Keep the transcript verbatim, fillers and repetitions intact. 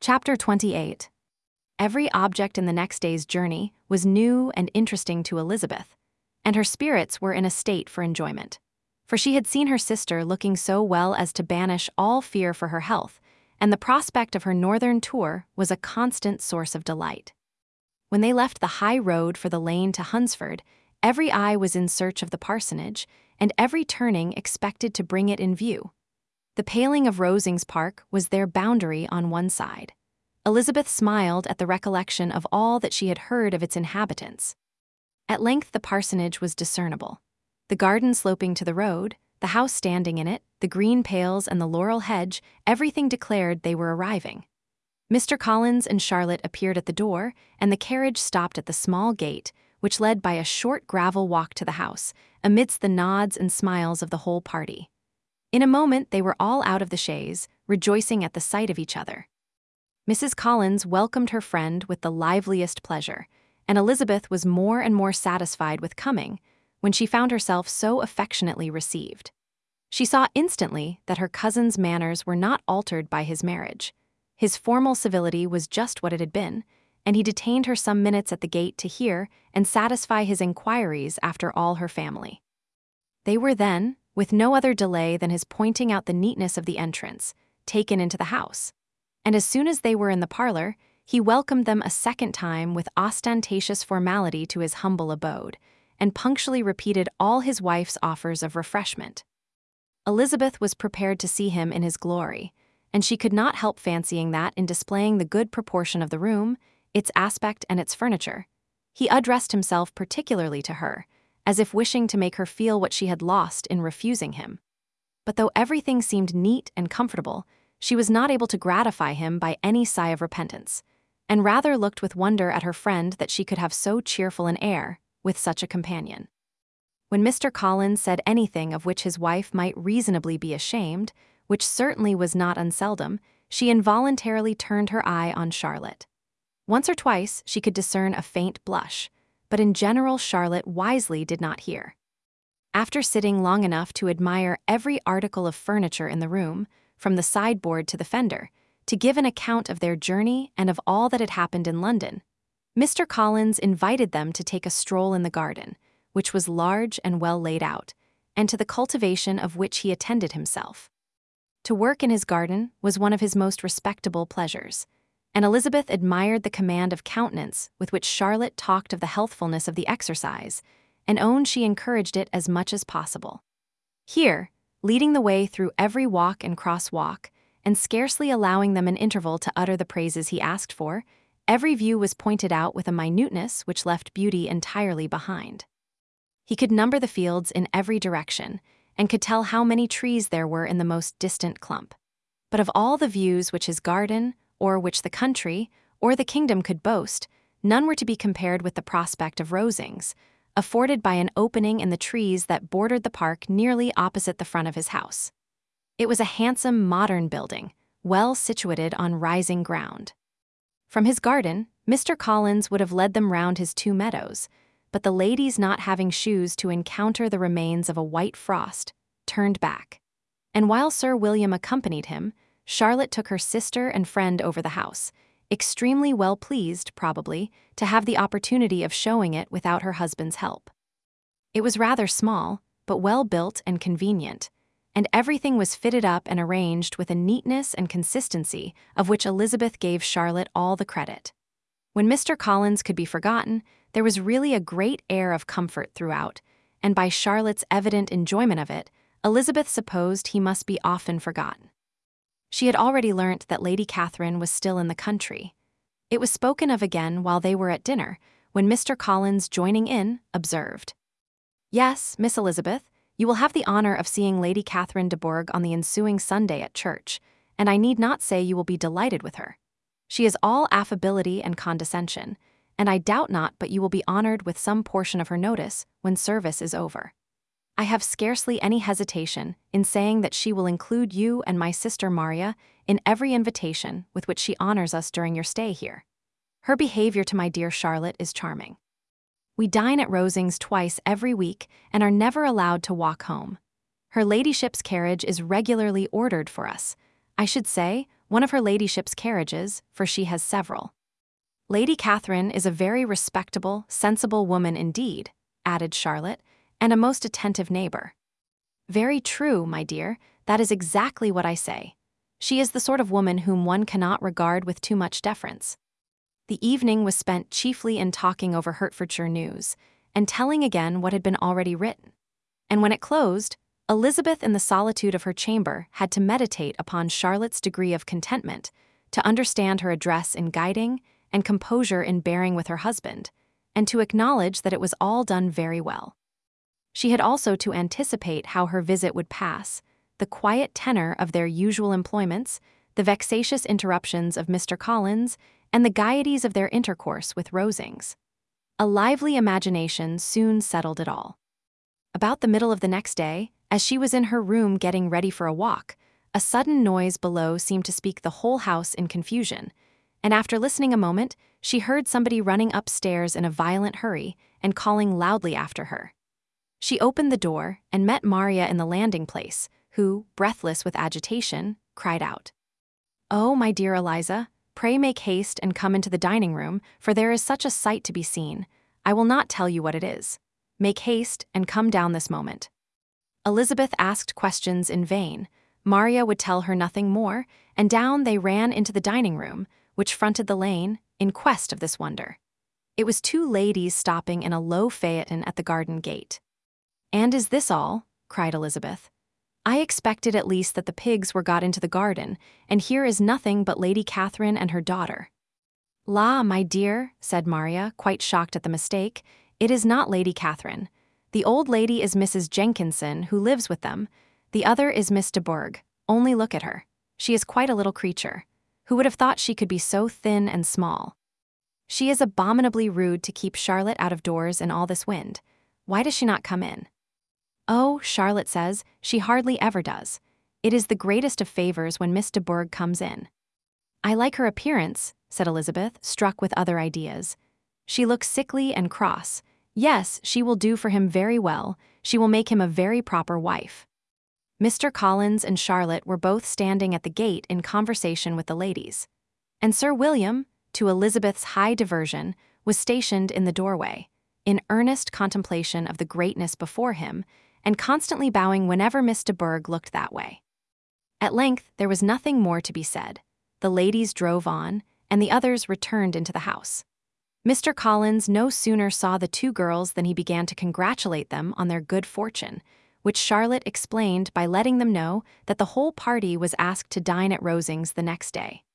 Chapter twenty-eight. Every object in the next day's journey was new and interesting to Elizabeth, and her spirits were in a state for enjoyment. For she had seen her sister looking so well as to banish all fear for her health, and the prospect of her northern tour was a constant source of delight. When they left the high road for the lane to Hunsford, every eye was in search of the parsonage, and every turning expected to bring it in view. The paling of Rosings Park was their boundary on one side. Elizabeth smiled at the recollection of all that she had heard of its inhabitants. At length the parsonage was discernible. The garden sloping to the road, the house standing in it, the green pales and the laurel hedge, everything declared they were arriving. Mister Collins and Charlotte appeared at the door, and the carriage stopped at the small gate, which led by a short gravel walk to the house, amidst the nods and smiles of the whole party. In a moment they were all out of the chaise, rejoicing at the sight of each other. Missus Collins welcomed her friend with the liveliest pleasure, and Elizabeth was more and more satisfied with coming when she found herself so affectionately received. She saw instantly that her cousin's manners were not altered by his marriage. His formal civility was just what it had been, and he detained her some minutes at the gate to hear and satisfy his inquiries after all her family. They were then, with no other delay than his pointing out the neatness of the entrance, taken into the house. And as soon as they were in the parlor, he welcomed them a second time with ostentatious formality to his humble abode, and punctually repeated all his wife's offers of refreshment. Elizabeth was prepared to see him in his glory, and she could not help fancying that in displaying the good proportion of the room, its aspect and its furniture, he addressed himself particularly to her, as if wishing to make her feel what she had lost in refusing him. But though everything seemed neat and comfortable, she was not able to gratify him by any sigh of repentance, and rather looked with wonder at her friend that she could have so cheerful an air with such a companion. When Mister Collins said anything of which his wife might reasonably be ashamed, which certainly was not unseldom, she involuntarily turned her eye on Charlotte. Once or twice she could discern a faint blush, but in general Charlotte wisely did not hear. After sitting long enough to admire every article of furniture in the room, from the sideboard to the fender, to give an account of their journey and of all that had happened in London, Mister Collins invited them to take a stroll in the garden, which was large and well laid out, and to the cultivation of which he attended himself. To work in his garden was one of his most respectable pleasures, and Elizabeth admired the command of countenance with which Charlotte talked of the healthfulness of the exercise, and owned she encouraged it as much as possible. Here, leading the way through every walk and cross-walk, and scarcely allowing them an interval to utter the praises he asked for, every view was pointed out with a minuteness which left beauty entirely behind. He could number the fields in every direction, and could tell how many trees there were in the most distant clump. But of all the views which his garden, or which the country, or the kingdom could boast, none were to be compared with the prospect of Rosings, afforded by an opening in the trees that bordered the park nearly opposite the front of his house. It was a handsome modern building, well situated on rising ground. From his garden, Mister Collins would have led them round his two meadows, but the ladies, not having shoes to encounter the remains of a white frost, turned back. And while Sir William accompanied him, Charlotte took her sister and friend over the house, extremely well pleased, probably, to have the opportunity of showing it without her husband's help. It was rather small, but well built and convenient, and everything was fitted up and arranged with a neatness and consistency of which Elizabeth gave Charlotte all the credit. When Mister Collins could be forgotten, there was really a great air of comfort throughout, and by Charlotte's evident enjoyment of it, Elizabeth supposed he must be often forgotten. She had already learnt that Lady Catherine was still in the country. It was spoken of again while they were at dinner, when Mister Collins, joining in, observed, "Yes, Miss Elizabeth, you will have the honour of seeing Lady Catherine de Bourgh on the ensuing Sunday at church, and I need not say you will be delighted with her. She is all affability and condescension, and I doubt not but you will be honoured with some portion of her notice when service is over. I have scarcely any hesitation in saying that she will include you and my sister Maria in every invitation with which she honors us during your stay here. Her behavior to my dear Charlotte is charming. We dine at Rosings twice every week and are never allowed to walk home. Her ladyship's carriage is regularly ordered for us. I should say, one of her ladyship's carriages, for she has several. Lady Catherine is a very respectable, sensible woman indeed, added Charlotte, and a most attentive neighbor. Very true, my dear, that is exactly what I say. She is the sort of woman whom one cannot regard with too much deference. The evening was spent chiefly in talking over Hertfordshire news, and telling again what had been already written. And when it closed, Elizabeth in the solitude of her chamber had to meditate upon Charlotte's degree of contentment, to understand her address in guiding, and composure in bearing with her husband, and to acknowledge that it was all done very well. She had also to anticipate how her visit would pass, the quiet tenor of their usual employments, the vexatious interruptions of Mister Collins, and the gaieties of their intercourse with Rosings. A lively imagination soon settled it all. About the middle of the next day, as she was in her room getting ready for a walk, a sudden noise below seemed to speak the whole house in confusion, and after listening a moment, she heard somebody running upstairs in a violent hurry and calling loudly after her. She opened the door and met Maria in the landing place, who, breathless with agitation, cried out, "Oh, my dear Eliza, pray make haste and come into the dining room, for there is such a sight to be seen. I will not tell you what it is. Make haste and come down this moment." Elizabeth asked questions in vain. Maria would tell her nothing more, and down they ran into the dining room, which fronted the lane, in quest of this wonder. It was two ladies stopping in a low phaeton at the garden gate. "And is this all?" cried Elizabeth. "I expected at least that the pigs were got into the garden, and here is nothing but Lady Catherine and her daughter." "La, my dear," said Maria, quite shocked at the mistake, "it is not Lady Catherine. The old lady is Missus Jenkinson, who lives with them. The other is Miss de Bourgh. Only look at her. She is quite a little creature. Who would have thought she could be so thin and small? She is abominably rude to keep Charlotte out of doors in all this wind. Why does she not come in?" "Oh, Charlotte says, she hardly ever does. It is the greatest of favors when Miss de Bourgh comes in." "I like her appearance," said Elizabeth, struck with other ideas. "She looks sickly and cross. Yes, she will do for him very well. She will make him a very proper wife." Mister Collins and Charlotte were both standing at the gate in conversation with the ladies, and Sir William, to Elizabeth's high diversion, was stationed in the doorway, in earnest contemplation of the greatness before him, and constantly bowing whenever Miss de Bourgh looked that way. At length there was nothing more to be said. The ladies drove on, and the others returned into the house. Mister Collins no sooner saw the two girls than he began to congratulate them on their good fortune, which Charlotte explained by letting them know that the whole party was asked to dine at Rosings the next day.